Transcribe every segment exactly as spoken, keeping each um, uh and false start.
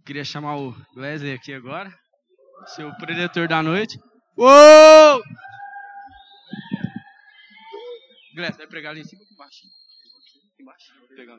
Queria chamar o Wesley aqui agora, seu preletor da noite. Uou! Wesley, vai pregar ali em cima ou aqui embaixo? Aqui embaixo, pegando.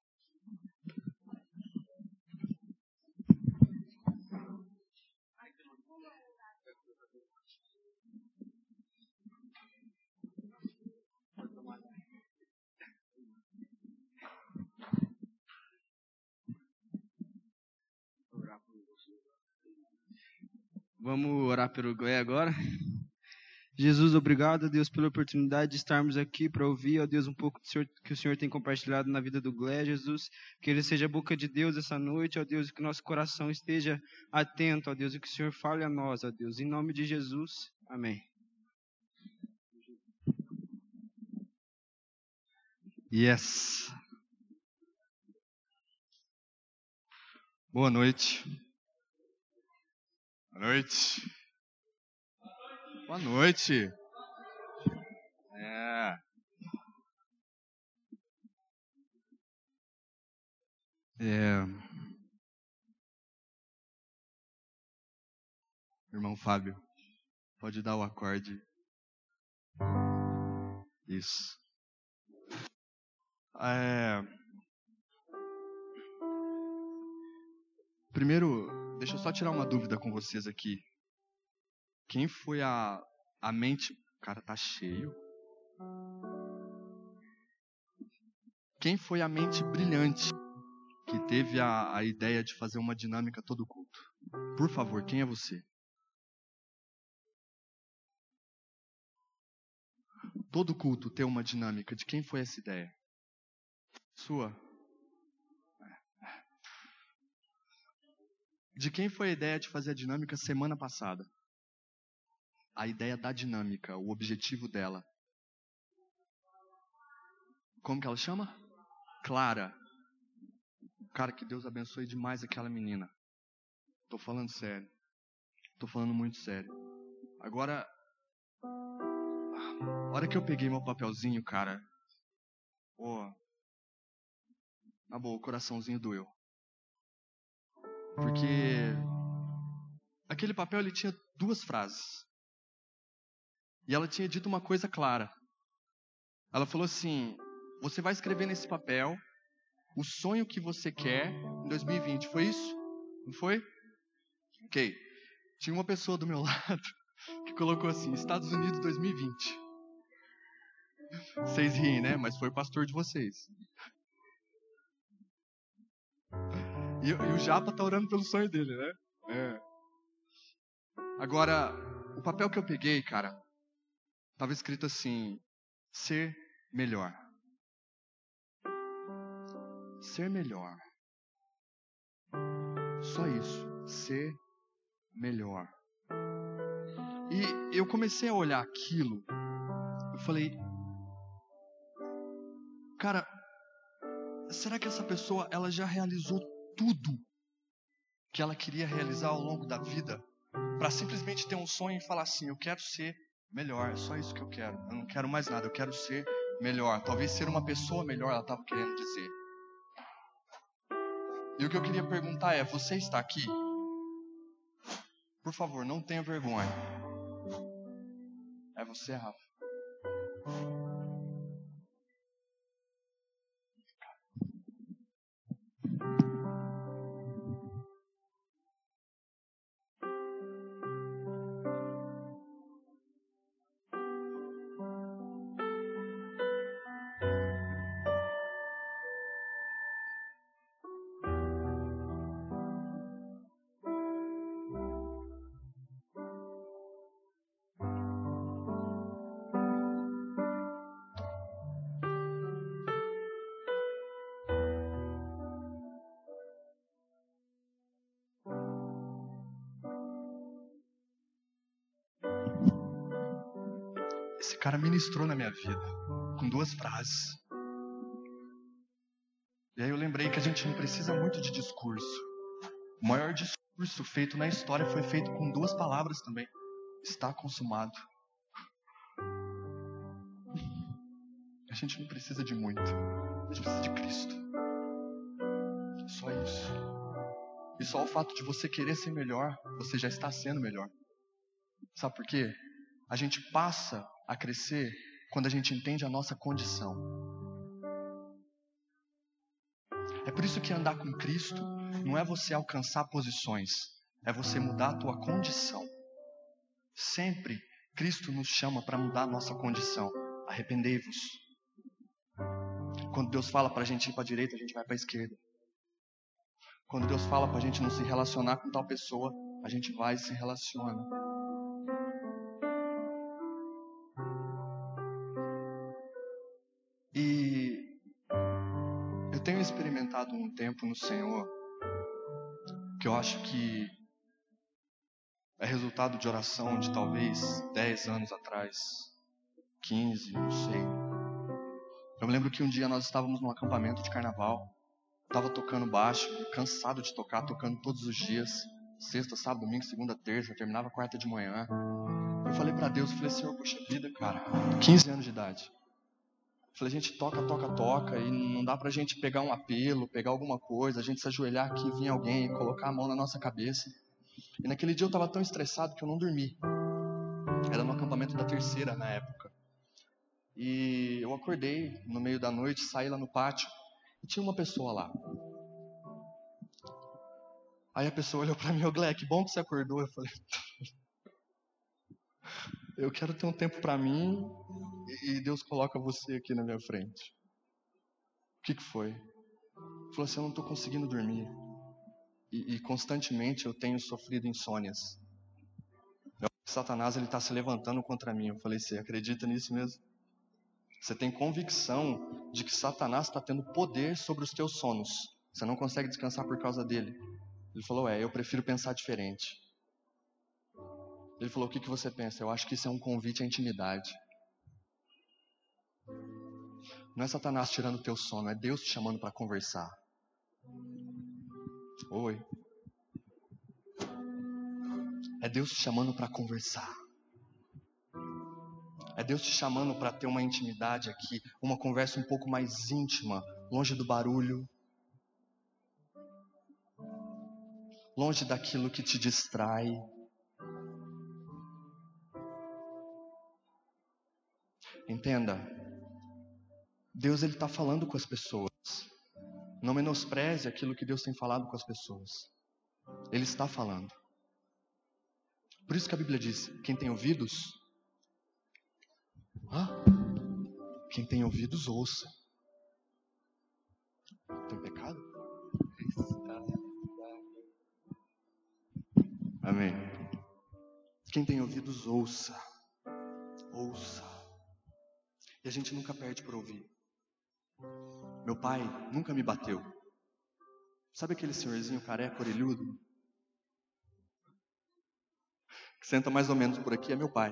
Vamos orar pelo Glé agora. Jesus, obrigado, Deus, pela oportunidade de estarmos aqui para ouvir, ó Deus, um pouco do Senhor, que o Senhor tem compartilhado na vida do Glé, Jesus. Que ele seja a boca de Deus essa noite, ó Deus, e que nosso coração esteja atento, ó Deus, e que o Senhor fale a nós, ó Deus. Em nome de Jesus, amém. Yes. Boa noite. Boa noite. Boa noite. É. É. Irmão Fábio, pode dar o acorde. Isso. É. Primeiro, deixa eu só tirar uma dúvida com vocês aqui. Quem foi a, a mente... O cara tá cheio. Quem foi a mente brilhante que teve a, a ideia de fazer uma dinâmica todo culto? Por favor, quem é você? Todo culto ter uma dinâmica. De quem foi essa ideia? Sua? De quem foi a ideia de fazer a dinâmica semana passada? A ideia da dinâmica, o objetivo dela. Como que ela chama? Clara. Cara, que Deus abençoe demais aquela menina. Tô falando sério. Tô falando muito sério. Agora, a hora que eu peguei meu papelzinho, cara, pô, na boa, o coraçãozinho doeu. Porque aquele papel, ele tinha duas frases. E ela tinha dito uma coisa clara. Ela falou assim: você vai escrever nesse papel o sonho que você quer em dois mil e vinte. Foi isso? Não foi? Ok. Tinha uma pessoa do meu lado que colocou assim: Estados Unidos dois mil e vinte. Vocês riem, né? Mas foi o pastor de vocês. E, e o Japa tá orando pelo sonho dele, né? É. Agora, o papel que eu peguei, cara, tava escrito assim: ser melhor. Ser melhor. Só isso. Ser melhor. E eu comecei a olhar aquilo. Eu falei: cara, será que essa pessoa, ela já realizou tudo que ela queria realizar ao longo da vida? Para simplesmente ter um sonho e falar assim: eu quero ser melhor. É só isso que eu quero. Eu não quero mais nada. Eu quero ser melhor. Talvez ser uma pessoa melhor, ela estava querendo dizer. E o que eu queria perguntar é: você está aqui? Por favor, não tenha vergonha. É você, Rafa? Esse cara ministrou na minha vida com duas frases. E aí eu lembrei que a gente não precisa muito de discurso. O maior discurso feito na história foi feito com duas palavras também: está consumado. A gente não precisa de muito. A gente precisa de Cristo. Só isso. E só o fato de você querer ser melhor, você já está sendo melhor. Sabe por quê? A gente passa a crescer quando a gente entende a nossa condição. É por isso que andar com Cristo não é você alcançar posições, é você mudar a tua condição. Sempre Cristo nos chama para mudar a nossa condição. Arrependei-vos. Quando Deus fala para a gente ir para a direita, a gente vai para a esquerda. Quando Deus fala para a gente não se relacionar com tal pessoa, a gente vai e se relaciona. E eu tenho experimentado um tempo no Senhor que eu acho que é resultado de oração de talvez dez anos atrás, quinze, não sei. Eu me lembro que um dia nós estávamos num acampamento de carnaval. Estava tocando baixo, cansado de tocar, tocando todos os dias. Sexta, sábado, domingo, segunda, terça, terminava quarta de manhã. Eu falei para Deus, eu falei, Senhor, poxa vida, cara, quinze anos de idade. Eu falei, a gente toca, toca, toca, e não dá pra gente pegar um apelo, pegar alguma coisa, a gente se ajoelhar aqui, vir alguém, colocar a mão na nossa cabeça. E naquele dia eu estava tão estressado que eu não dormi. Era no acampamento da terceira na época. E eu acordei no meio da noite, saí lá no pátio, e tinha uma pessoa lá. Aí a pessoa olhou pra mim, ô Glé, que bom que você acordou. Eu falei, eu quero ter um tempo pra mim e Deus coloca você aqui na minha frente. O que que foi? Ele falou assim, eu não tô conseguindo dormir. E, e constantemente eu tenho sofrido insônias. Eu, Satanás ele está se levantando contra mim. Eu falei, você acredita nisso mesmo? Você tem convicção de que Satanás está tendo poder sobre os teus sonos. Você não consegue descansar por causa dele. Ele falou, é, eu prefiro pensar diferente. Ele falou, o que, que você pensa? Eu acho que isso é um convite à intimidade. Não é Satanás tirando o teu sono, é Deus te chamando para conversar. Oi. É Deus te chamando para conversar. É Deus te chamando para ter uma intimidade aqui, uma conversa um pouco mais íntima, longe do barulho, longe daquilo que te distrai. Entenda, Deus ele está falando com as pessoas. Não menospreze aquilo que Deus tem falado com as pessoas. Ele está falando. Por isso que a Bíblia diz, quem tem ouvidos, Hã? quem tem ouvidos ouça. Tem pecado? Amém. Quem tem ouvidos ouça. Ouça. E a gente nunca perde por ouvir. Meu pai nunca me bateu. Sabe aquele senhorzinho careca, orelhudo? Que senta mais ou menos por aqui, é meu pai.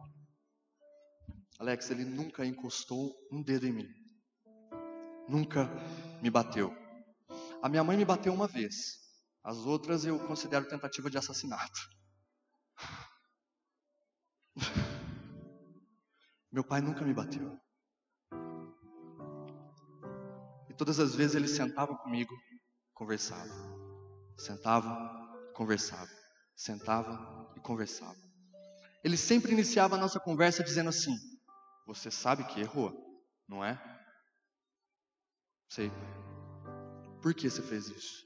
Alex, ele nunca encostou um dedo em mim. Nunca me bateu. A minha mãe me bateu uma vez. As outras eu considero tentativa de assassinato. Meu pai nunca me bateu. E todas as vezes ele sentava comigo, conversava. Sentava, conversava. Sentava e conversava. Ele sempre iniciava a nossa conversa dizendo assim, você sabe que errou, não é? Sei. Por que você fez isso?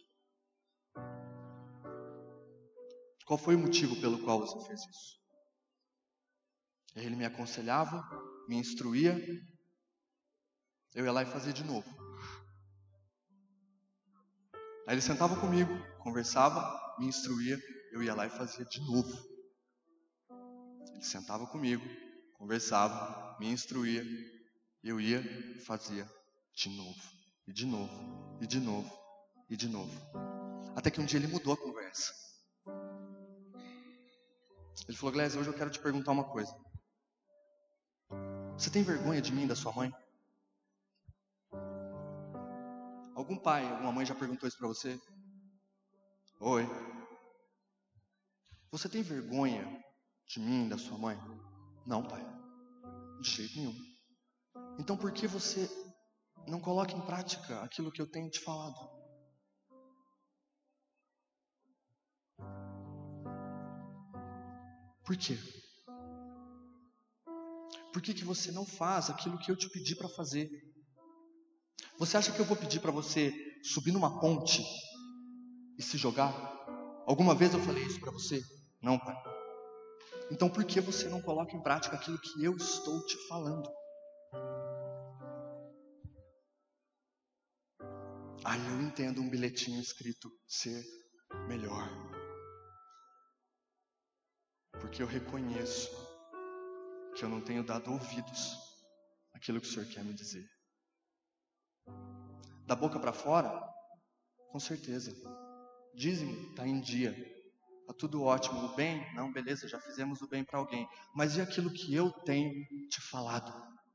Qual foi o motivo pelo qual você fez isso? Ele me aconselhava, me instruía, eu ia lá e fazia de novo. Aí ele sentava comigo, conversava, me instruía, eu ia lá e fazia de novo. Ele sentava comigo, conversava, me instruía, eu ia e fazia de novo, e de novo, e de novo, e de novo. Até que um dia ele mudou a conversa. Ele falou, Glésia, hoje eu quero te perguntar uma coisa. Você tem vergonha de mim e da sua mãe? Algum pai, alguma mãe já perguntou isso pra você? Oi. Você tem vergonha de mim e da sua mãe? Não, pai. De jeito nenhum. Então por que você não coloca em prática aquilo que eu tenho te falado? Por quê? Por que que você não faz aquilo que eu te pedi para fazer? Você acha que eu vou pedir para você subir numa ponte e se jogar? Alguma vez eu falei isso para você? Não, pai. Então por que você não coloca em prática aquilo que eu estou te falando? Aí eu entendo um bilhetinho escrito ser melhor. Porque eu reconheço que eu não tenho dado ouvidos àquilo que o Senhor quer me dizer. Da boca para fora, com certeza. Dízimo está em dia. Está tudo ótimo. O bem, não, beleza, já fizemos o bem para alguém. Mas e aquilo que eu tenho te falado?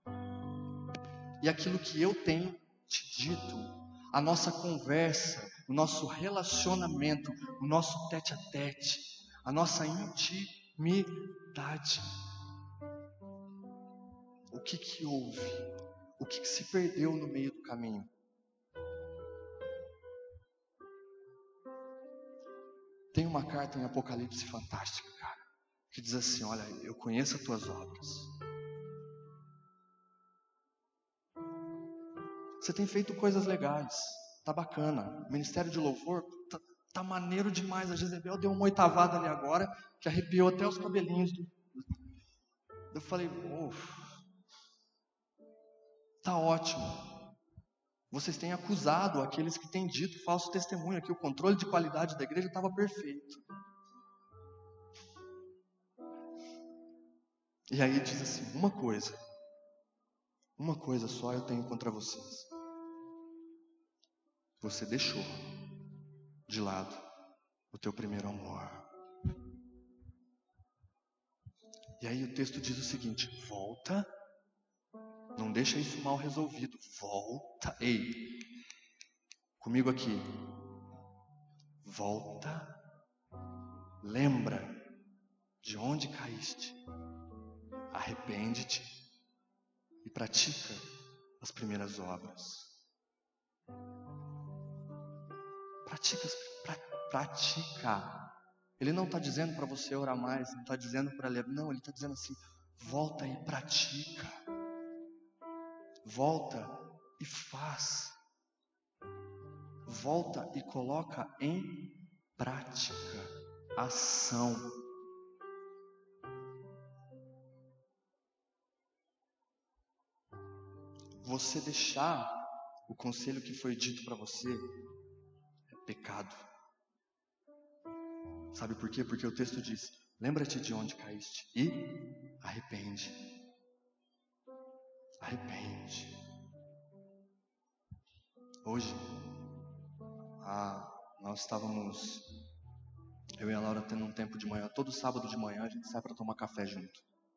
E aquilo que eu tenho te dito? A nossa conversa, o nosso relacionamento, o nosso tete a tete, a nossa intimidade. O que que houve? O que que se perdeu no meio do caminho? Tem uma carta em Apocalipse fantástica, cara, que diz assim: olha, eu conheço as tuas obras. Você tem feito coisas legais, tá bacana. Ministério de louvor, tá, tá maneiro demais. A Jezebel deu uma oitavada ali agora, que arrepiou até os cabelinhos. Do... Eu falei, uff, tá ótimo. Vocês têm acusado aqueles que têm dito falso testemunho, que o controle de qualidade da igreja estava perfeito. E aí diz assim, uma coisa, uma coisa só eu tenho contra vocês. Você deixou de lado o teu primeiro amor. E aí o texto diz o seguinte: volta, não deixa isso mal resolvido, volta, ei, comigo aqui, volta, lembra de onde caíste, arrepende-te e pratica as primeiras obras. Pratica, pra, pratica. Ele não está dizendo para você orar mais, não está dizendo para ler, não, ele está dizendo assim, volta e pratica. Volta e faz. Volta e coloca em prática, ação. Você deixar o conselho que foi dito para você é pecado. Sabe por quê? Porque o texto diz, lembra-te de onde caíste e arrepende. Arrepende. Hoje, ah, nós estávamos, eu e a Laura tendo um tempo de manhã, todo sábado de manhã a gente sai para tomar café junto.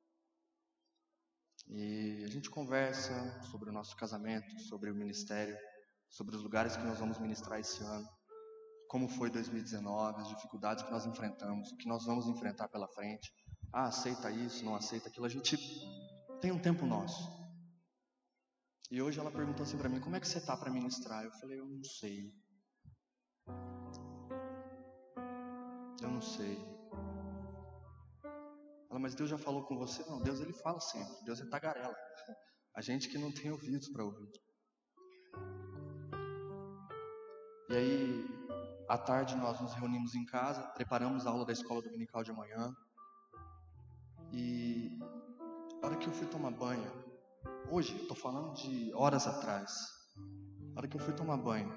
E a gente conversa sobre o nosso casamento, sobre o ministério, sobre os lugares que nós vamos ministrar esse ano, como foi dois mil e dezenove, as dificuldades que nós enfrentamos, o que nós vamos enfrentar pela frente. Ah, aceita isso, não aceita aquilo. A gente tem um tempo nosso. E hoje ela perguntou assim para mim, como é que você está para ministrar? Eu falei, eu não sei. Eu não sei. Ela, mas Deus já falou com você? Não, Deus ele fala sempre. Deus é tagarela. A gente que não tem ouvidos para ouvir. E aí, à tarde nós nos reunimos em casa, preparamos a aula da escola dominical de manhã. E a hora que eu fui tomar banho, hoje, eu estou falando de horas atrás, a hora que eu fui tomar banho,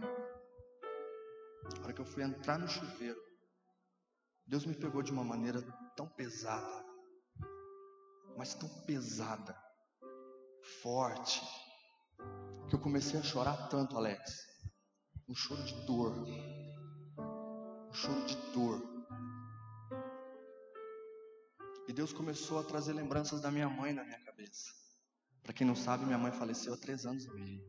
a hora que eu fui entrar no chuveiro, Deus me pegou de uma maneira tão pesada, mas tão pesada, forte, que eu comecei a chorar tanto, Alex. Um choro de dor. Um choro de dor. E Deus começou a trazer lembranças da minha mãe na minha cabeça. Para quem não sabe, minha mãe faleceu há três anos e meio.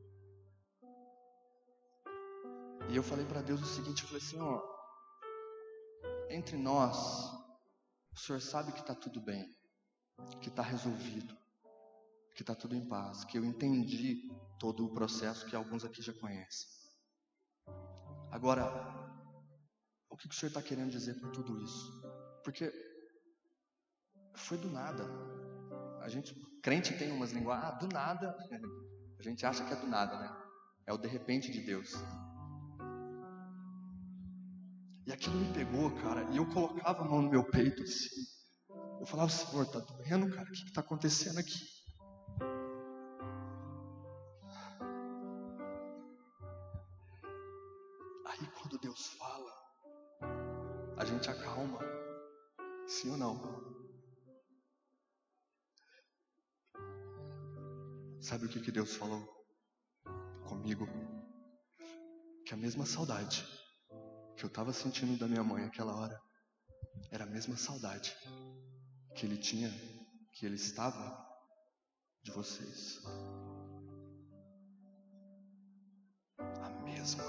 E eu falei para Deus o seguinte, eu falei assim, ó, entre nós, o Senhor sabe que está tudo bem, que está resolvido, que está tudo em paz, que eu entendi todo o processo que alguns aqui já conhecem. Agora, o que o Senhor está querendo dizer com tudo isso? Porque Foi do nada. A gente, crente tem umas linguagens, ah, do nada. A gente acha que é do nada, né? É o de repente de Deus. E aquilo me pegou, cara, e eu colocava a mão no meu peito assim. Eu falava, Senhor, tá doendo, cara? O que que tá acontecendo aqui? Aí quando Deus fala, a gente acalma. Sim ou não? Sabe o que que Deus falou comigo? Que a mesma saudade que eu estava sentindo da minha mãe naquela hora era a mesma saudade que Ele tinha, que Ele estava de vocês. A mesma.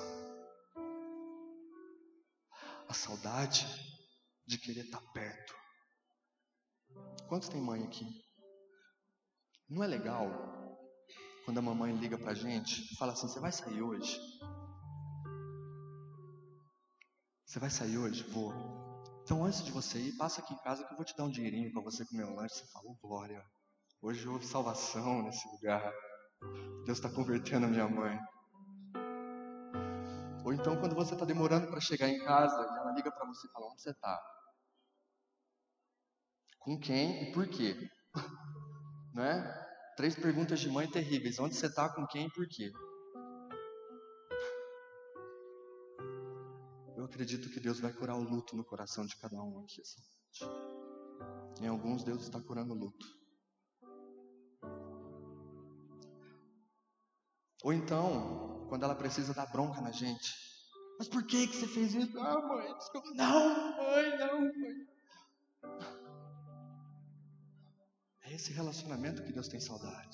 A saudade de querer estar perto. Quantos tem mãe aqui? Não é legal quando a mamãe liga pra gente e fala assim, você vai sair hoje? Você vai sair hoje? Vou. Então antes de você ir, passa aqui em casa que eu vou te dar um dinheirinho pra você comer um lanche. Você fala, oh, glória, hoje houve salvação nesse lugar. Deus está convertendo a minha mãe. Ou então quando você está demorando para chegar em casa e ela liga para você e fala, onde você está? Com quem e por quê? Não é? Três perguntas de mãe terríveis. Onde você está, com quem e por quê? Eu acredito que Deus vai curar o luto no coração de cada um aqui essa noite. Em alguns, Deus está curando o luto. Ou então, quando ela precisa dar bronca na gente. Mas por que que você fez isso? Ah, mãe, desculpa. Não, mãe, não, mãe. É esse relacionamento que Deus tem saudade.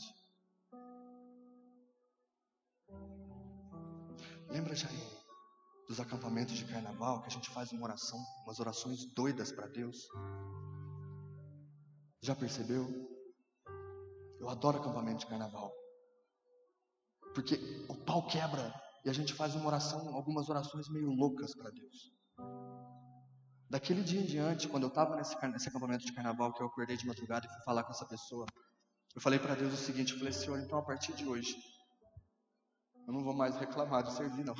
Lembra, Jair, dos acampamentos de carnaval, que a gente faz uma oração, umas orações doidas para Deus? Já percebeu? Eu adoro acampamento de carnaval. Porque o pau quebra e a gente faz uma oração, algumas orações meio loucas para Deus. Daquele dia em diante, quando eu estava nesse, nesse acampamento de carnaval, que eu acordei de madrugada e fui falar com essa pessoa, eu falei para Deus o seguinte, eu falei, Senhor, então a partir de hoje, eu não vou mais reclamar de servir, não.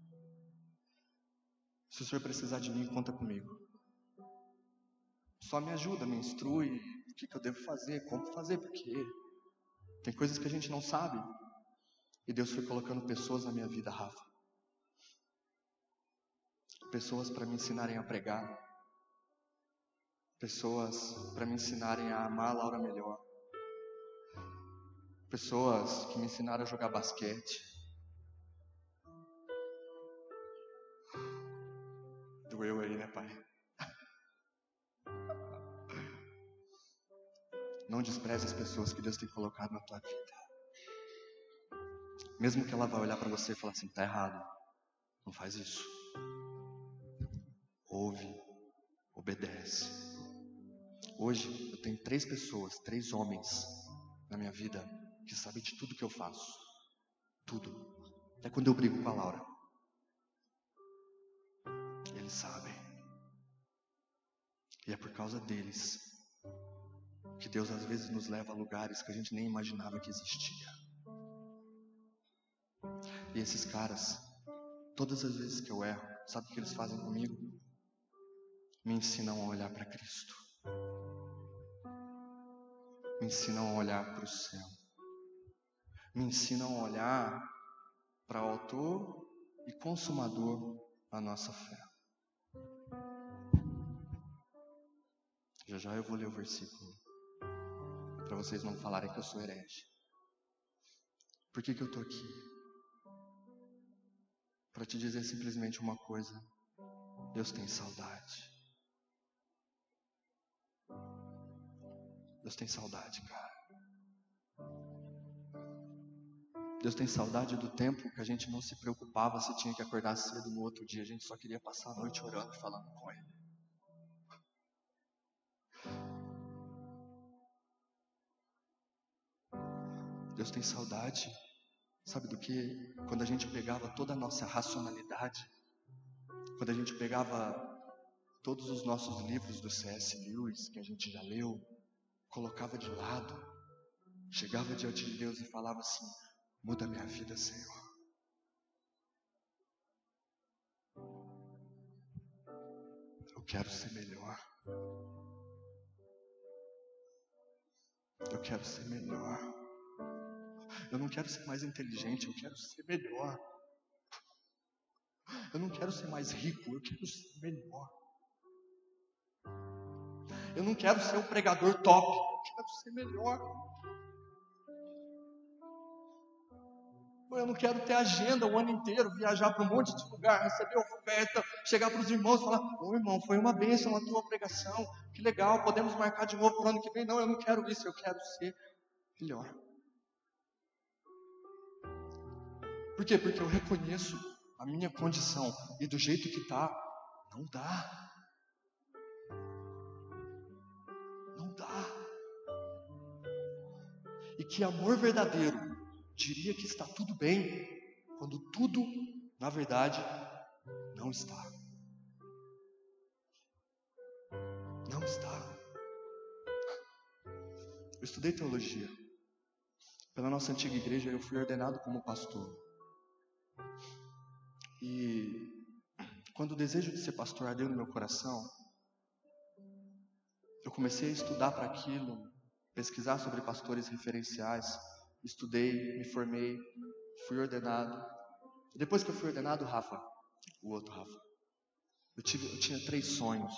Se o Senhor precisar de mim, conta comigo. Só me ajuda, me instrui, o que, que eu devo fazer, como fazer, porque tem coisas que a gente não sabe. E Deus foi colocando pessoas na minha vida, Rafa. Pessoas para me ensinarem a pregar. Pessoas para me ensinarem a amar a Laura melhor. Pessoas que me ensinaram a jogar basquete. Doeu aí, né, pai? Não despreze as pessoas que Deus tem colocado na tua vida. Mesmo que ela vá olhar para você e falar assim, tá errado, não faz isso. Ouve, obedece. Hoje eu tenho três pessoas, três homens na minha vida que sabem de tudo que eu faço. Tudo. Até quando eu brigo com a Laura. Eles sabem. E é por causa deles que Deus às vezes nos leva a lugares que a gente nem imaginava que existia. E esses caras, todas as vezes que eu erro, sabe o que eles fazem comigo? Me ensinam a olhar para Cristo. Me ensinam a olhar para o céu. Me ensinam a olhar para o autor e consumador da nossa fé. Já já eu vou ler o versículo, para vocês não falarem que eu sou herege. Por que que eu estou aqui? Para te dizer simplesmente uma coisa. Deus tem saudade. Deus tem saudade, cara. Deus tem saudade do tempo que a gente não se preocupava se tinha que acordar cedo no outro dia. A gente só queria passar a noite orando e falando com Ele. Deus tem saudade, sabe do que? Quando a gente pegava toda a nossa racionalidade, quando a gente pegava todos os nossos livros do C S Lewis, que a gente já leu, colocava de lado, chegava diante de Deus e falava assim: muda a minha vida, Senhor. Eu quero ser melhor. Eu quero ser melhor. Eu não quero ser mais inteligente, eu quero ser melhor. Eu não quero ser mais rico, eu quero ser melhor. Eu não quero ser um pregador top, eu quero ser melhor. Eu não quero ter agenda o ano inteiro, viajar para um monte de lugar, receber oferta, chegar para os irmãos e falar: ô irmão, foi uma bênção a tua pregação, que legal, podemos marcar de novo para o ano que vem. Não, eu não quero isso, eu quero ser melhor. Por quê? Porque eu reconheço a minha condição e do jeito que está, não dá. Não dá. E que amor verdadeiro diria que está tudo bem, quando tudo, na verdade, não está. Não está. Eu estudei teologia. Pela nossa antiga igreja, eu fui ordenado como pastor. E quando o desejo de ser pastor ardeu no meu coração, eu comecei a estudar para aquilo, pesquisar sobre pastores referenciais, estudei, me formei, fui ordenado. E depois que eu fui ordenado, Rafa, o outro Rafa, eu, tive, eu tinha três sonhos.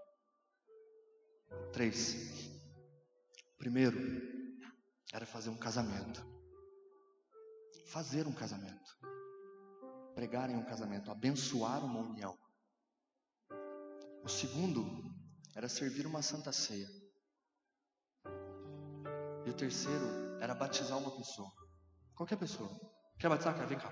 Três. O primeiro era fazer um casamento. Fazer um casamento. Pregar em um casamento, abençoar uma união. O segundo era servir uma santa ceia. E o terceiro era batizar uma pessoa. Qualquer pessoa. Quer batizar? Quer? Vem cá.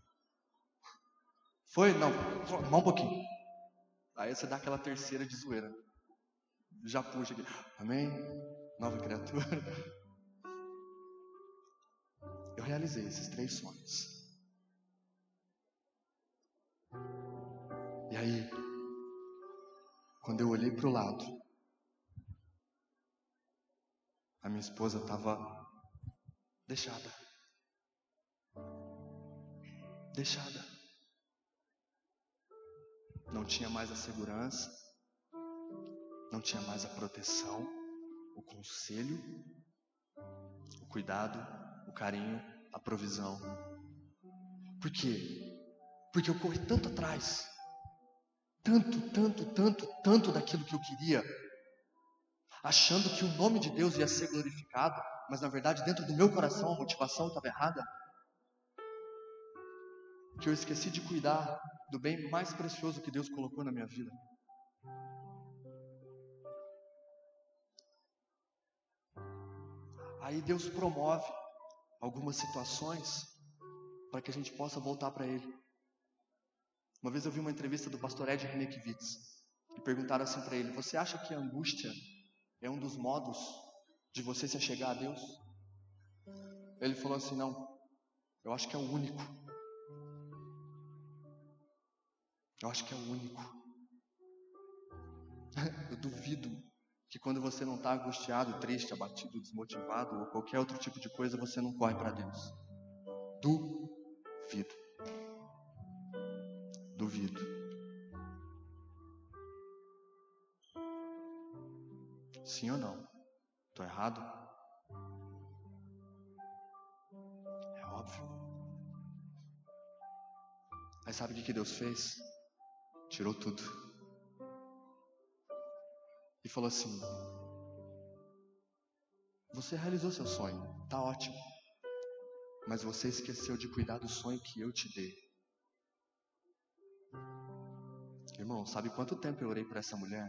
Foi? Não. Mão um pouquinho. Aí você dá aquela terceira de zoeira. Já puxa aqui. Amém? Nova criatura. Eu realizei esses três sonhos. E aí, quando eu olhei para o lado, a minha esposa estava deixada. Deixada. Não tinha mais a segurança, não tinha mais a proteção, o conselho, o cuidado, o carinho, a provisão. Por quê? Porque eu corri tanto atrás, tanto, tanto, tanto, tanto daquilo que eu queria, achando que o nome de Deus ia ser glorificado, mas na verdade dentro do meu coração a motivação estava errada, que eu esqueci de cuidar do bem mais precioso que Deus colocou na minha vida. Aí Deus promove algumas situações para que a gente possa voltar para Ele. Uma vez eu vi uma entrevista do pastor Ed Renekiewicz e perguntaram assim para ele: você acha que a angústia é um dos modos de você se achegar a Deus? Ele falou assim: não, eu acho que é o único. Eu acho que é o único. Eu duvido que quando você não está angustiado, triste, abatido, desmotivado ou qualquer outro tipo de coisa, você não corre para Deus. Duvido. Duvido. Sim ou não? Estou errado? É óbvio. Aí sabe o que Deus fez? Tirou tudo. E falou assim: você realizou seu sonho, tá ótimo. Mas você esqueceu de cuidar do sonho que eu te dei. Irmão, sabe quanto tempo eu orei por essa mulher?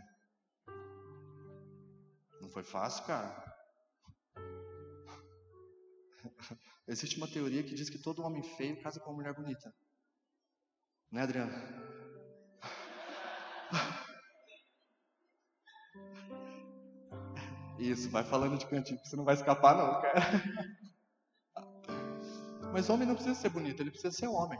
Não foi fácil, cara. Existe uma teoria que diz que todo homem feio casa com uma mulher bonita. Né, Adriana? Isso, vai falando de cantinho, você não vai escapar não, cara. Mas homem não precisa ser bonito, ele precisa ser homem.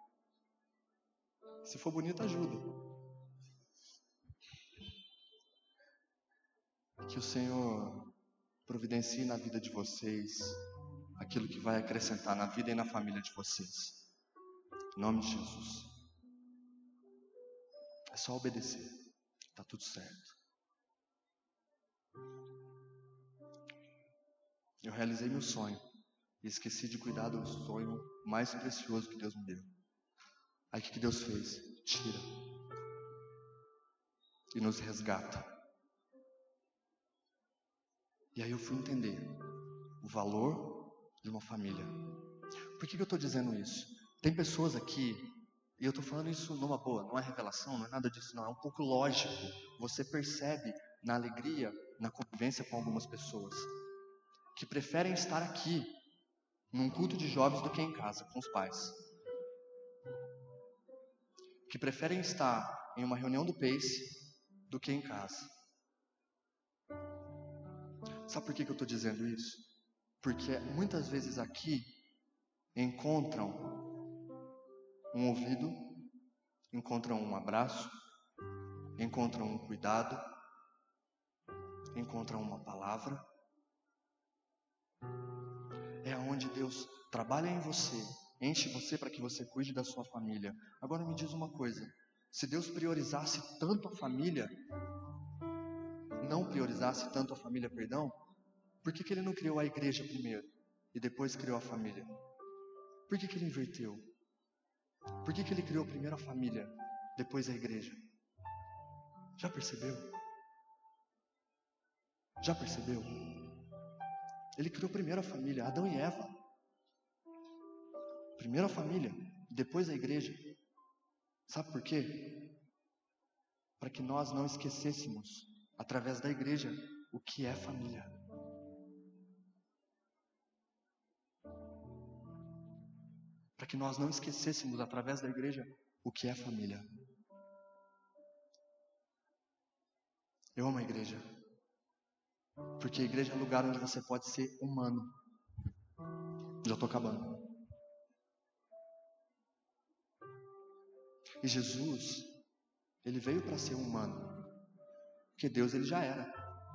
Se for bonito, ajuda. Que o Senhor providencie na vida de vocês aquilo que vai acrescentar na vida e na família de vocês. Em nome de Jesus. É só obedecer. Tá tudo certo. Eu realizei meu sonho e esqueci de cuidar do sonho mais precioso que Deus me deu. Aí o que Deus fez? Tira. E nos resgata. E aí eu fui entender o valor de uma família. Por que que eu estou dizendo isso? Tem pessoas aqui, e eu estou falando isso numa boa, não é revelação, não é nada disso não, é um pouco lógico. Você percebe na alegria, na convivência com algumas pessoas, que preferem estar aqui, num culto de jovens, do que em casa, com os pais. Que preferem estar em uma reunião do Pace do que em casa. Sabe por que que eu estou dizendo isso? Porque muitas vezes aqui encontram um ouvido, encontram um abraço, encontram um cuidado, encontram uma palavra. É onde Deus trabalha em você, enche você para que você cuide da sua família. Agora me diz uma coisa, se Deus priorizasse tanto a família, não priorizasse tanto a família, perdão, por que que Ele não criou a igreja primeiro e depois criou a família? Por que que Ele inverteu? Por que que Ele criou primeiro a família, depois a igreja? Já percebeu? Já percebeu? Ele criou primeiro a família, Adão e Eva. Primeiro a família, depois a igreja. Sabe por quê? Para que nós não esquecêssemos, através da igreja, o que é família. Para que nós não esquecêssemos, através da igreja, o que é família. Eu amo a igreja. Porque a igreja é um lugar onde você pode ser humano. Já estou acabando. E Jesus, Ele veio para ser humano. Porque Deus, Ele já era.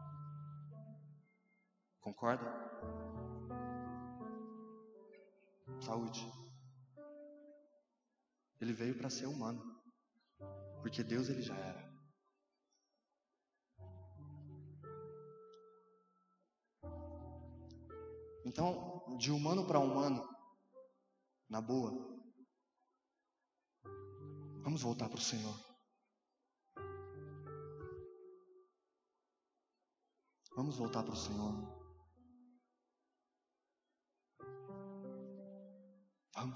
Concorda? Saúde. Ele veio para ser humano. Porque Deus, Ele já era. Então, de humano para humano, na boa, vamos voltar para o Senhor. Vamos voltar para o Senhor. Vamos.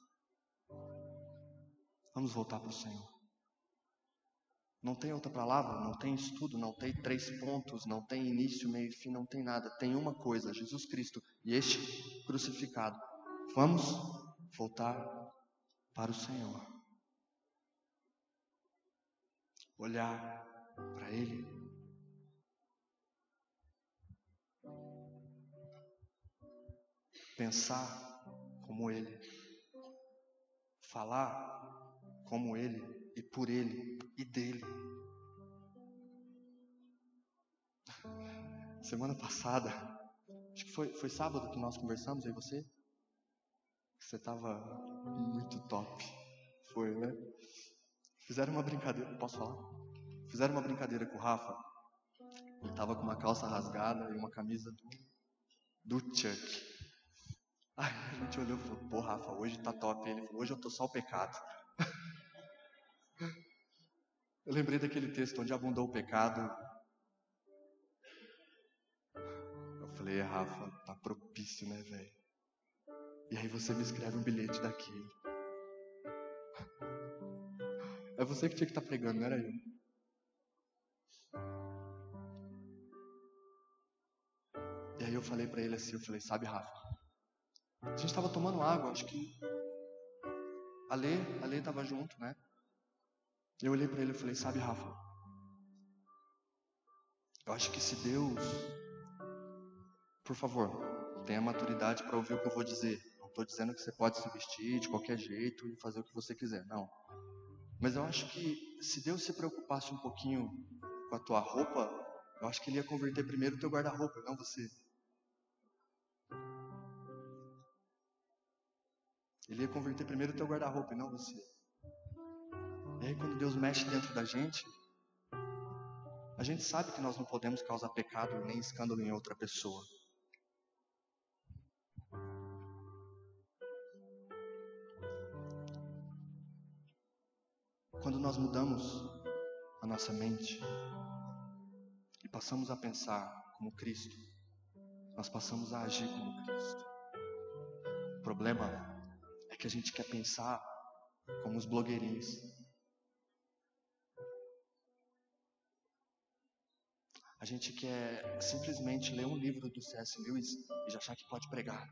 Vamos voltar para o Senhor. Não tem outra palavra, não tem estudo, não tem três pontos, não tem início, meio e fim, não tem nada. Tem uma coisa, Jesus Cristo e este crucificado. Vamos voltar para o Senhor. Olhar para Ele. Pensar como Ele. Falar como Ele e por Ele e dele. Semana passada, acho que foi, foi sábado que nós conversamos, eu e você. Você estava muito top. Foi, né? Fizeram uma brincadeira, posso falar? Fizeram uma brincadeira com o Rafa. Ele estava com uma calça rasgada e uma camisa do, do Chuck. Aí a gente olhou e falou, pô, Rafa, hoje tá top. Ele falou, hoje eu tô só o pecado. Eu lembrei daquele texto onde abundou o pecado. Eu falei, Rafa, tá propício, né, velho? E aí você me escreve um bilhete daquilo. É você que tinha que estar pregando, não era eu. E aí eu falei pra ele assim, eu falei, sabe, Rafa? A gente tava tomando água, acho que a Lê, a Lê tava junto, né? Eu olhei pra ele e falei, sabe, Rafa? Eu acho que se Deus... Por favor, tenha maturidade para ouvir o que eu vou dizer. Não estou dizendo que você pode se vestir de qualquer jeito e fazer o que você quiser, não. Mas eu acho que se Deus se preocupasse um pouquinho com a tua roupa, eu acho que Ele ia converter primeiro o teu guarda-roupa, não você. Ele ia converter primeiro o teu guarda-roupa e não você. E aí quando Deus mexe dentro da gente, a gente sabe que nós não podemos causar pecado nem escândalo em outra pessoa. Quando nós mudamos a nossa mente e passamos a pensar como Cristo, nós passamos a agir como Cristo. O problema é que a gente quer pensar como os blogueirinhos. A gente quer simplesmente ler um livro do C S Lewis e já achar que pode pregar.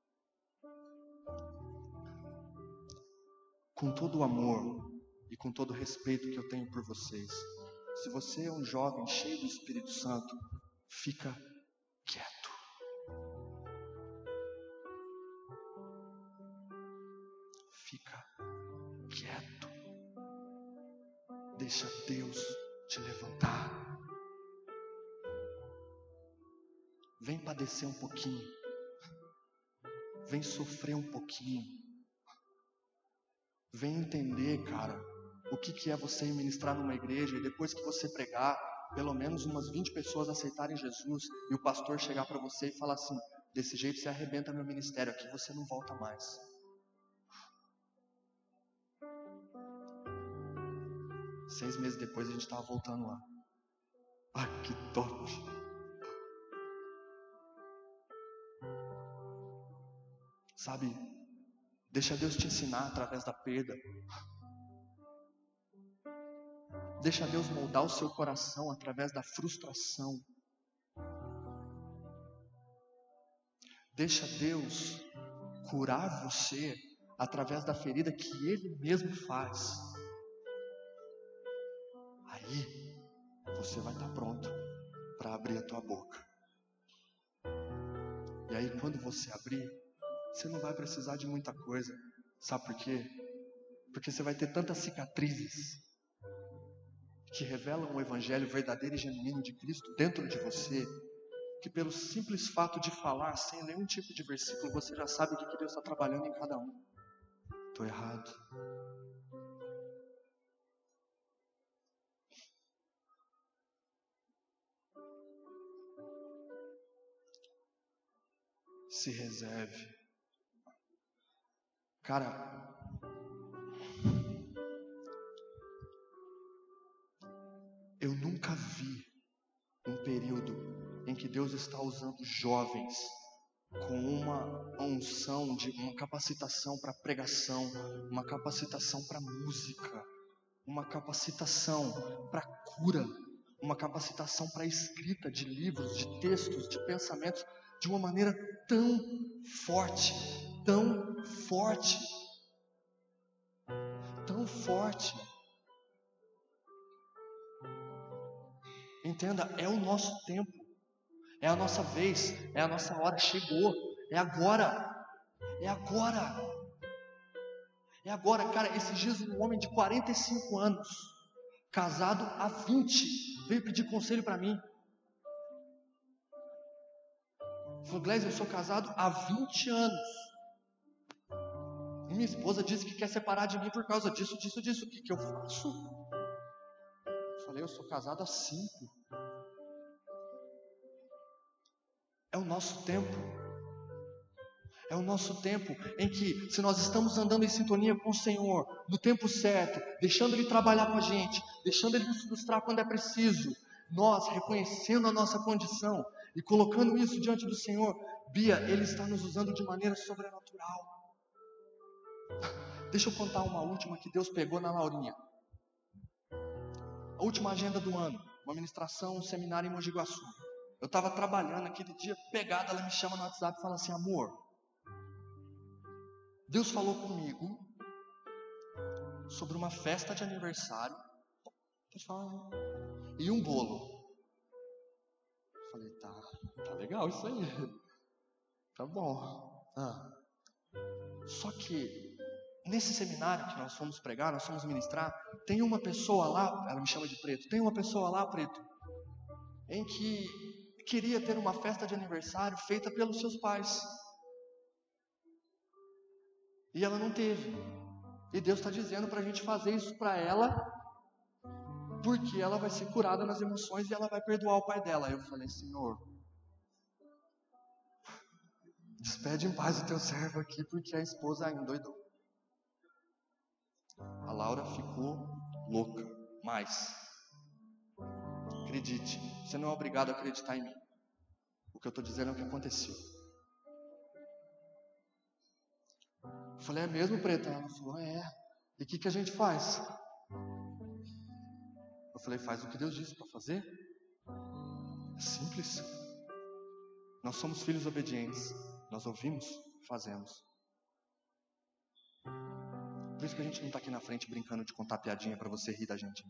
Com todo o amor e com todo o respeito que eu tenho por vocês, se você é um jovem cheio do Espírito Santo, fica quieto. Fica quieto. Deixa Deus te levantar. Vem padecer um pouquinho. Vem sofrer um pouquinho. Vem entender, cara, o que, que é você ir ministrar numa igreja e depois que você pregar, pelo menos umas vinte pessoas aceitarem Jesus e o pastor chegar para você e falar assim: desse jeito você arrebenta meu ministério, aqui você não volta mais. Seis meses depois a gente estava voltando lá. Ah, que top! Sabe, deixa Deus te ensinar através da perda. Deixa Deus moldar o seu coração através da frustração. Deixa Deus curar você através da ferida que Ele mesmo faz. Aí você vai estar pronto para abrir a tua boca. E aí quando você abrir, você não vai precisar de muita coisa. Sabe por quê? Porque você vai ter tantas cicatrizes que revelam o evangelho verdadeiro e genuíno de Cristo dentro de você, que pelo simples fato de falar, sem nenhum tipo de versículo, você já sabe o que Deus está trabalhando em cada um. Estou errado. Se reserve. Cara, eu nunca vi um período em que Deus está usando jovens com uma unção, de uma capacitação para pregação, uma capacitação para música, uma capacitação para cura, uma capacitação para escrita de livros, de textos, de pensamentos, de uma maneira tão forte, tão forte, tão forte. Entenda, é o nosso tempo, é a nossa vez, é a nossa hora, chegou, é agora, é agora, é agora. Cara, esses dias um homem de quarenta e cinco anos, casado há vinte, veio pedir conselho para mim. Falou: Gleison, eu sou casado há vinte anos. E minha esposa disse que quer separar de mim por causa disso, disso, disso. O que, que eu faço? Eu falei: eu sou casado há cinco. É o nosso tempo. É o nosso tempo em que, se nós estamos andando em sintonia com o Senhor, no tempo certo, deixando Ele trabalhar com a gente, deixando Ele nos frustrar quando é preciso, nós reconhecendo a nossa condição e colocando isso diante do Senhor, Bia, Ele está nos usando de maneira sobrenatural. Deixa eu contar uma última que Deus pegou na Laurinha. A última agenda do ano, uma ministração, um seminário em Mogi Guaçu. Eu estava trabalhando aquele dia, pegada, ela me chama no WhatsApp e fala assim: amor, Deus falou comigo sobre uma festa de aniversário e um bolo. Eu falei: tá, tá legal isso aí, tá bom. Ah. Só que nesse seminário que nós fomos pregar, nós fomos ministrar, tem uma pessoa lá, ela me chama de Preto, tem uma pessoa lá, Preto, em que queria ter uma festa de aniversário feita pelos seus pais. E ela não teve. E Deus está dizendo para a gente fazer isso para ela, porque ela vai ser curada nas emoções e ela vai perdoar o pai dela. Aí eu falei, Senhor, despede em paz o teu servo aqui, porque a esposa ainda endoidou. A Laura ficou louca, mas acredite, você não é obrigado a acreditar em mim. O que eu estou dizendo é o que aconteceu. Eu falei, é mesmo, Preta? Ela falou, é. E o que, que a gente faz? Eu falei, faz o que Deus disse para fazer. É simples. Nós somos filhos obedientes. Nós ouvimos, fazemos. Por isso que a gente não está aqui na frente brincando de contar piadinha para você rir da gente.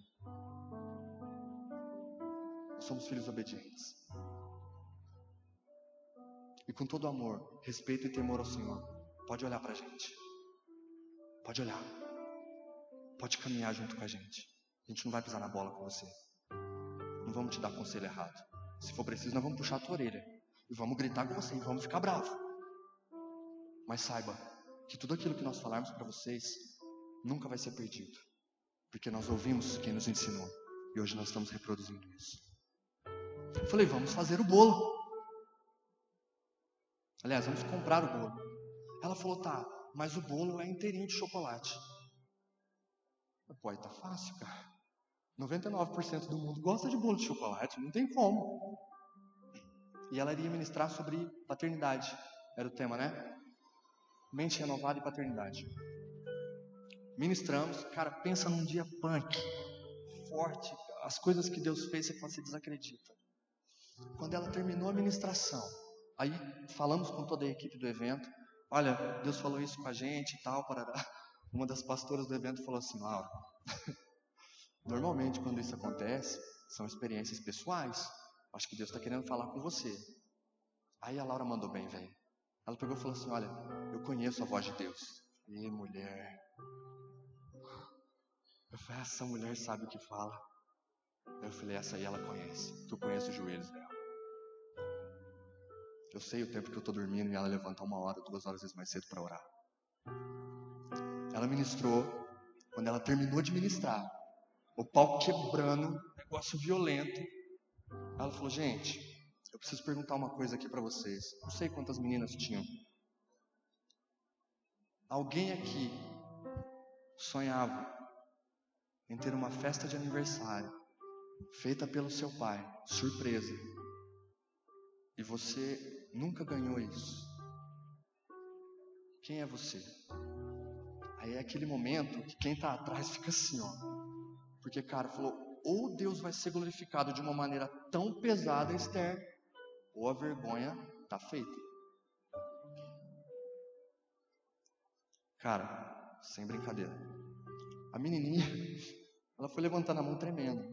Nós somos filhos obedientes. E com todo amor, respeito e temor ao Senhor, pode olhar para a gente. Pode olhar. Pode caminhar junto com a gente. A gente não vai pisar na bola com você. Não vamos te dar conselho errado. Se for preciso, nós vamos puxar a tua orelha. E vamos gritar com você e vamos ficar bravos. Mas saiba que tudo aquilo que nós falarmos para vocês nunca vai ser perdido. Porque nós ouvimos quem nos ensinou. E hoje nós estamos reproduzindo isso. Eu falei, vamos fazer o bolo. Aliás, vamos comprar o bolo. Ela falou, tá, mas o bolo é inteirinho de chocolate. Pô, aí tá fácil, cara. noventa e nove por cento do mundo gosta de bolo de chocolate, não tem como. E ela iria ministrar sobre paternidade. Era o tema, né? Mente renovada e paternidade. Ministramos, cara, pensa num dia punk, forte, as coisas que Deus fez, você desacredita. Quando ela terminou a ministração, aí falamos com toda a equipe do evento, olha, Deus falou isso com a gente e tal, parará. Uma das pastoras do evento falou assim, Laura, normalmente quando isso acontece, são experiências pessoais, acho que Deus está querendo falar com você. Aí a Laura mandou bem, velho. Ela pegou e falou assim, olha, eu conheço a voz de Deus. E mulher, eu falei, essa mulher sabe o que fala. Eu falei, essa aí ela conhece, tu conhece os joelhos dela. Eu sei o tempo que eu estou dormindo e ela levanta uma hora, duas horas vezes mais cedo para orar. Ela ministrou, quando ela terminou de ministrar, o pau quebrando, negócio violento. Ela falou, gente, eu preciso perguntar uma coisa aqui para vocês. Não sei quantas meninas tinham. Alguém aqui sonhava em ter uma festa de aniversário feita pelo seu pai, surpresa, e você nunca ganhou isso? Quem é você? Aí é aquele momento que quem está atrás fica assim, ó. Porque, cara, falou, ou Deus vai ser glorificado de uma maneira tão pesada, Esther, ou a vergonha tá feita. Cara, sem brincadeira. A menininha, ela foi levantando a mão tremendo.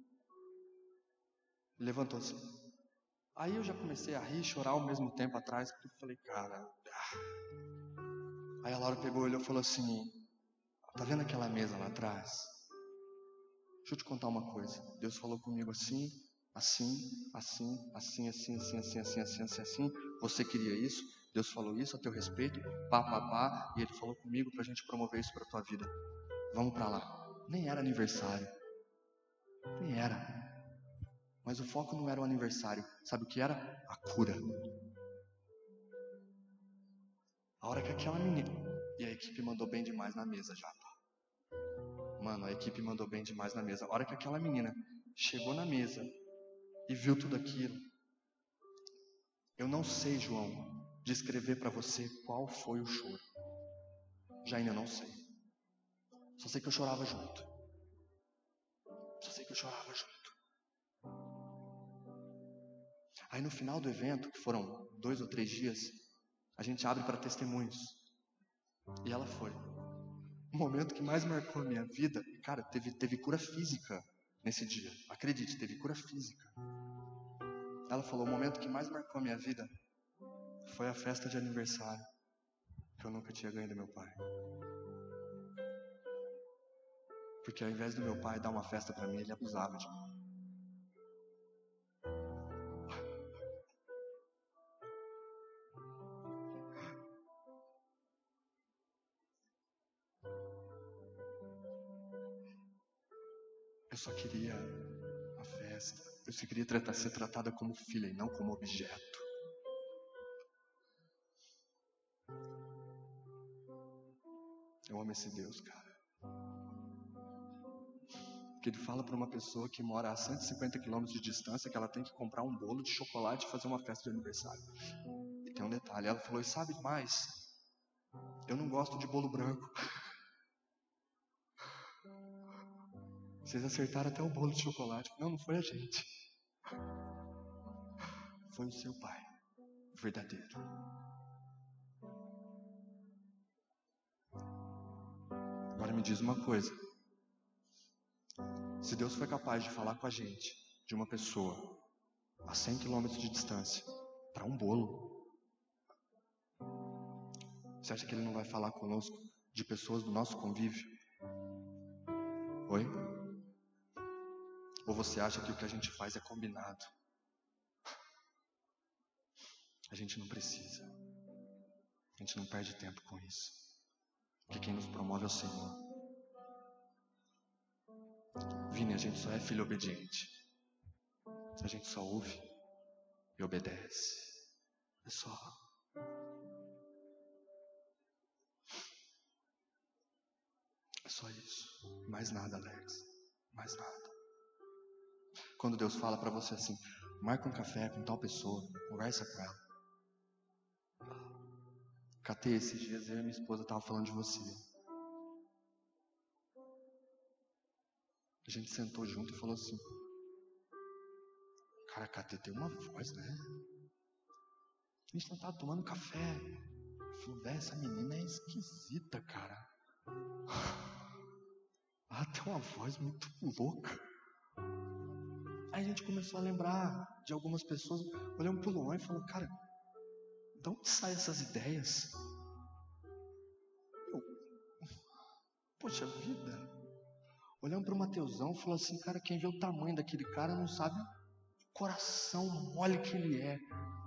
Levantou assim. Aí eu já comecei a rir, chorar ao mesmo tempo atrás, porque eu falei, cara... Aí a Laura pegou ele e falou assim, tá vendo aquela mesa lá atrás? Deixa eu te contar uma coisa. Deus falou comigo assim, assim, assim, assim, assim, assim, assim, assim, assim, assim, assim. Você queria isso? Deus falou isso a teu respeito, pá, pá, pá. E Ele falou comigo pra gente promover isso pra tua vida. Vamos pra lá. Nem era aniversário. Nem era. Mas o foco não era o aniversário. Sabe o que era? A cura. A hora que aquela menina... E a equipe mandou bem demais na mesa já, pá. Mano, a equipe mandou bem demais na mesa. A hora que aquela menina chegou na mesa e viu tudo aquilo, eu não sei, João, descrever pra você qual foi o choro. Já ainda não sei. Só sei que eu chorava junto. Só sei que eu chorava junto. Aí no final do evento, que foram dois ou três dias, a gente abre para testemunhos. E ela foi. O momento que mais marcou a minha vida, cara, teve, teve cura física nesse dia. Acredite, teve cura física. Ela falou, o momento que mais marcou a minha vida foi a festa de aniversário que eu nunca tinha ganho do meu pai. Porque ao invés do meu pai dar uma festa para mim, ele abusava de mim. Eu só queria a festa. Eu só queria tratar, ser tratada como filha e não como objeto. Eu amo esse Deus, cara. Que Ele fala para uma pessoa que mora a cento e cinquenta quilômetros de distância que ela tem que comprar um bolo de chocolate e fazer uma festa de aniversário. E tem um detalhe, ela falou, e sabe mais? Eu não gosto de bolo branco. Vocês acertaram até o bolo de chocolate. Não, não foi a gente. Foi o seu pai, verdadeiro. Agora me diz uma coisa. Se Deus foi capaz de falar com a gente, de uma pessoa, a cem quilômetros de distância, para um bolo, você acha que Ele não vai falar conosco de pessoas do nosso convívio? Oi? Ou você acha que o que a gente faz é combinado? A gente não precisa. A gente não perde tempo com isso. Porque quem nos promove é o Senhor. Vini, a gente só é filho obediente. A gente só ouve e obedece. É só. É só isso. Mais nada, Alex. Mais nada. Quando Deus fala pra você assim, marca um café com tal pessoa, conversa com ela. Catei esses dias, eu e minha esposa estavam falando de você. A gente sentou junto e falou assim, cara, a Catê tem uma voz, né? A gente não tava tomando café. Eu falei, velho, essa menina é esquisita, cara. Ela tem uma voz muito louca. Aí a gente começou a lembrar de algumas pessoas. Olhamos pro Luan e falou, cara, de onde saem essas ideias? Eu, poxa vida. Olhamos pro Mateusão e falou assim, cara, quem vê o tamanho daquele cara não sabe o coração mole que ele é.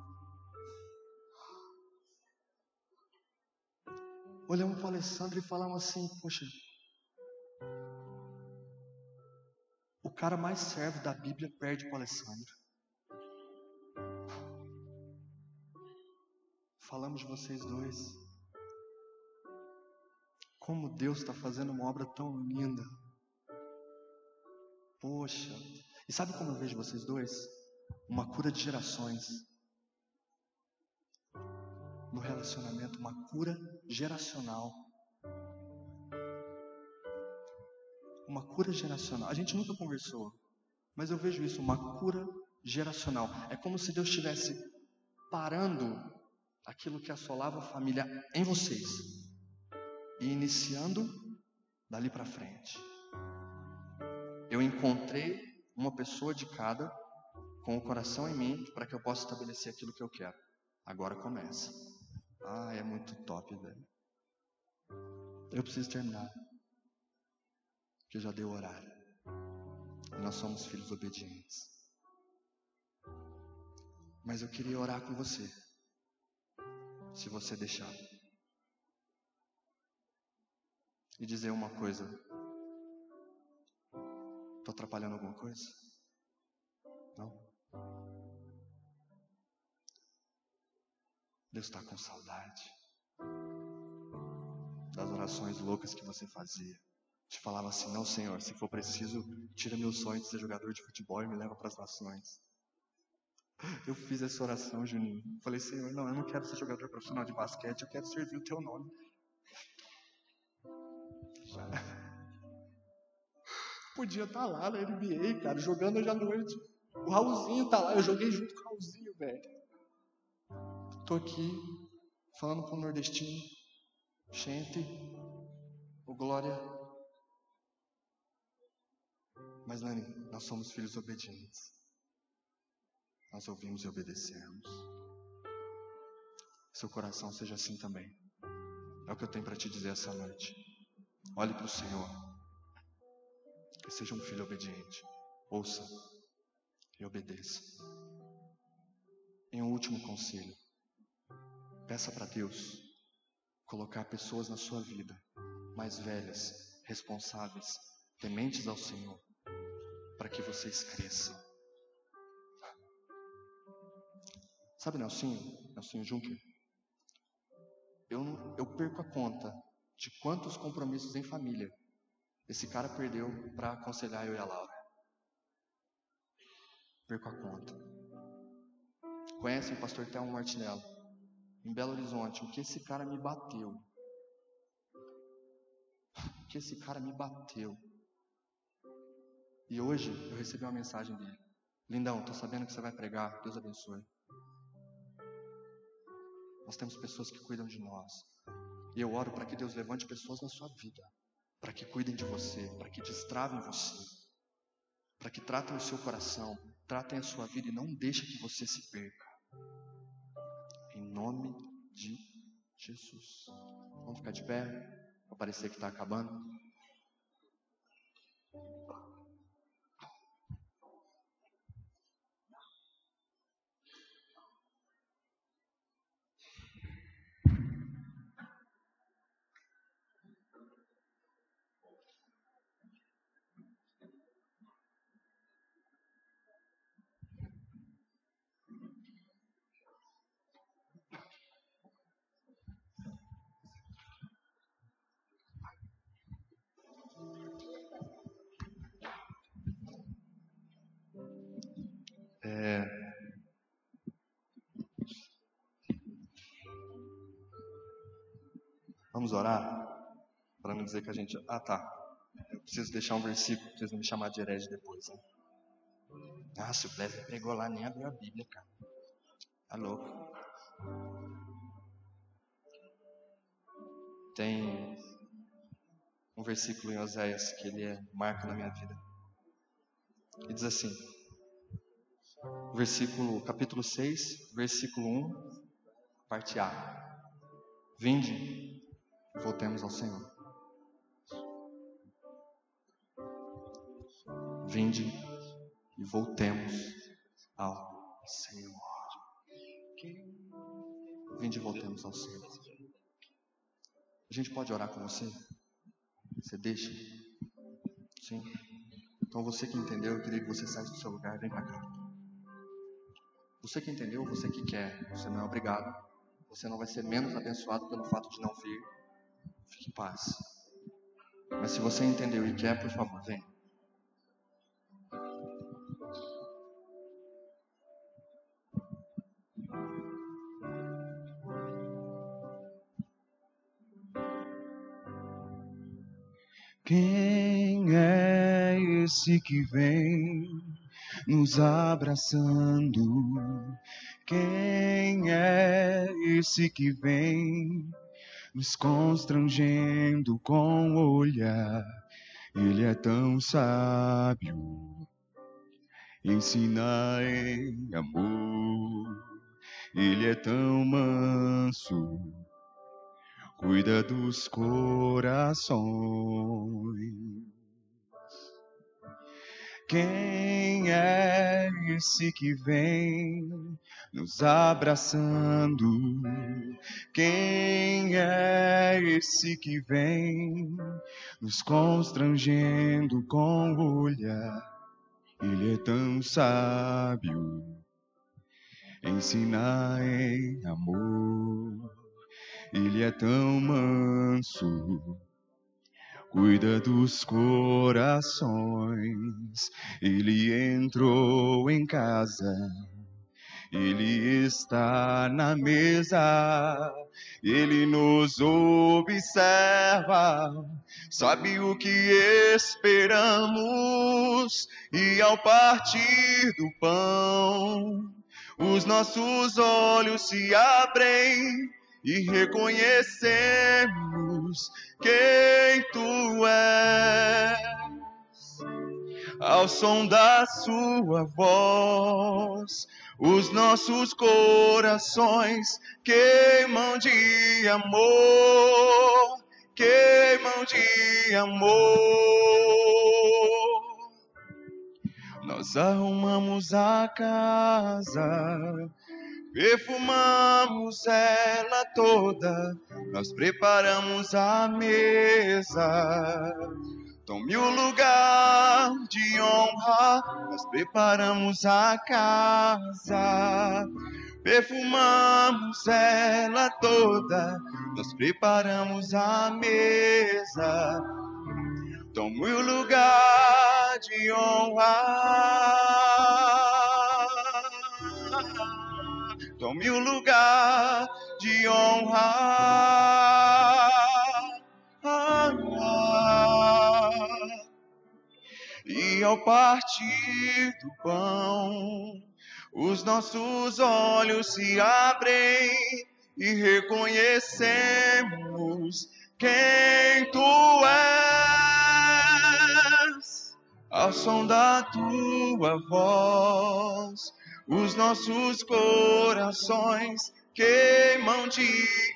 Olhamos pro Alessandro e falamos assim, poxa, o cara mais servo da Bíblia perde pro Alessandro. Falamos de vocês dois. Como Deus está fazendo uma obra tão linda. Poxa. E sabe como eu vejo vocês dois? Uma cura de gerações. No relacionamento, uma cura geracional. Uma cura geracional. A gente nunca conversou, mas eu vejo isso, uma cura geracional. É como se Deus estivesse parando aquilo que assolava a família em vocês e iniciando dali para frente. Eu encontrei uma pessoa de cada com o coração em mim para que eu possa estabelecer aquilo que eu quero. Agora começa. Ah, é muito top, velho. Eu preciso terminar, porque já deu o horário. E nós somos filhos obedientes. Mas eu queria orar com você, se você deixar. E dizer uma coisa. Estou atrapalhando alguma coisa? Não? Deus está com saudade das orações loucas que você fazia. Te falava assim, não, Senhor, se for preciso, tira meu sonho de ser jogador de futebol e me leva para as nações. Eu fiz essa oração, Juninho. Falei, Senhor, não, eu não quero ser jogador profissional de basquete, eu quero servir o teu nome. Podia estar lá na N B A, cara, jogando hoje à noite. O Raulzinho tá lá, eu joguei junto com o Raulzinho, velho. Tô aqui, falando pro nordestino, gente, o Glória. Mas, Nani, nós somos filhos obedientes. Nós ouvimos e obedecemos. Seu coração seja assim também. É o que eu tenho para te dizer essa noite. Olhe para o Senhor. E seja um filho obediente. Ouça e obedeça. Em um último conselho. Peça para Deus colocar pessoas na sua vida mais velhas, responsáveis, tementes ao Senhor, para que vocês cresçam. Sabe Nelsinho? Nelsinho Juncker? Eu, eu perco a conta de quantos compromissos em família esse cara perdeu para aconselhar eu e a Laura. Perco a conta. Conhecem o pastor Thelmo Martinello? Em Belo Horizonte, o que esse cara me bateu. O que esse cara me bateu. E hoje eu recebi uma mensagem dele. Lindão, tô sabendo que você vai pregar. Deus abençoe. Nós temos pessoas que cuidam de nós. E eu oro para que Deus levante pessoas na sua vida. Para que cuidem de você. Para que destravem você. Para que tratem o seu coração. Tratem a sua vida e não deixem que você se perca. Em nome de Jesus. Vamos ficar de pé. Vai parecer que está acabando. É... Vamos orar? Para não dizer que a gente... Ah, tá. Eu preciso deixar um versículo, pra vocês não me chamarem de herege depois, né? Ah, se o Cleber pregou lá, nem abriu a Bíblia, cara. Tá louco. Tem um versículo em Oséias que ele é marca na minha vida. E diz assim... Versículo, capítulo seis, versículo um, parte A. Vinde e voltemos ao Senhor. Vinde e voltemos ao Senhor. Vinde e voltemos ao Senhor. A gente pode orar com você? Você deixa? Sim. Então você que entendeu, eu queria que você saísse do seu lugar e vem para cá. Você que entendeu, você que quer, você não é obrigado. Você não vai ser menos abençoado pelo fato de não vir. Fique em paz. Mas se você entendeu e quer, por favor, vem. Quem é esse que vem nos abraçando? Quem é esse que vem nos constrangendo com o olhar? Ele é tão sábio, ensina em amor. Ele é tão manso, cuida dos corações. Quem é esse que vem nos abraçando? Quem é esse que vem nos constrangendo com o olhar? Ele é tão sábio, ensina em amor. Ele é tão manso, cuida dos corações. Ele entrou em casa, ele está na mesa, ele nos observa, sabe o que esperamos, e ao partir do pão, os nossos olhos se abrem e reconhecemos quem tu és. Ao som da sua voz, os nossos corações queimam de amor, queimam de amor. Nós arrumamos a casa, perfumamos ela toda, nós preparamos a mesa, Tome o lugar de honra, nós preparamos a casa, perfumamos ela toda, nós preparamos a mesa. Tome o lugar de honra, tome o lugar de honra. E ao partir do pão, os nossos olhos se abrem e reconhecemos quem Tu és. Ao som da Tua voz, os nossos corações queimam de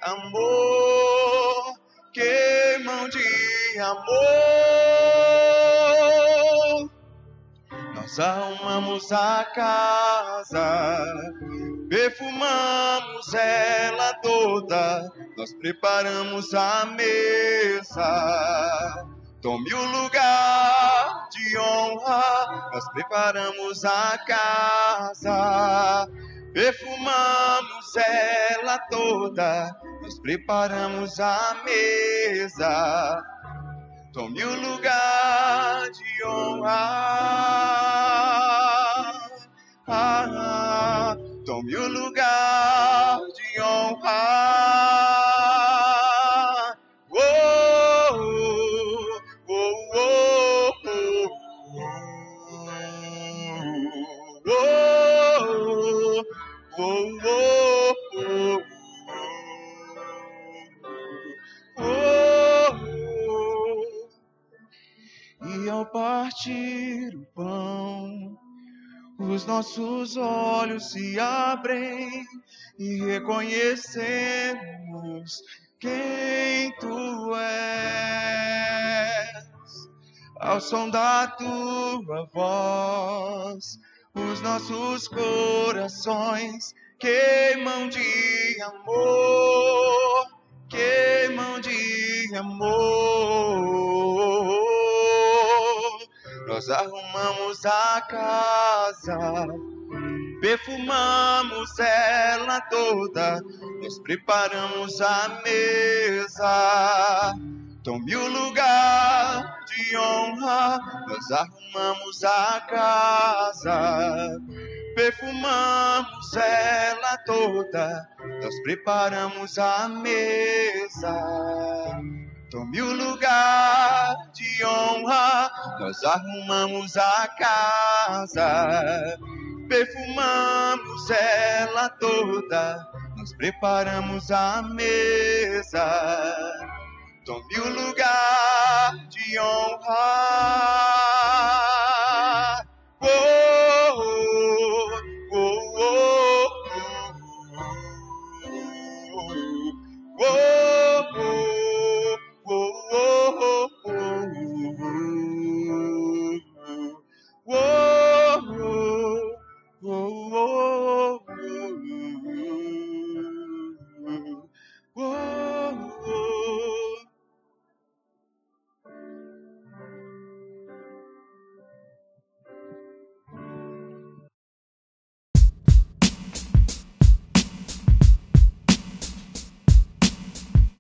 amor, queimam de amor. Nós arrumamos a casa, perfumamos ela toda, nós preparamos a mesa. Tome o lugar de honra, nós preparamos a casa, perfumamos ela toda, nós preparamos a mesa. Tome o lugar de honra, ah, tome o lugar de honra. Oh, oh, oh, oh, oh, oh, oh, oh. E ao partir o pão, os nossos olhos se abrem e reconhecemos quem Tu és. Ao som da Tua voz, os nossos corações queimam de amor, queimam de amor. Nós arrumamos a casa, perfumamos ela toda, nós preparamos a mesa. Tome o lugar de honra, nós arrumamos a casa, perfumamos ela toda, nós preparamos a mesa. Tome o lugar de honra, nós arrumamos a casa, perfumamos ela toda, nós preparamos a mesa. Tome o lugar de honra,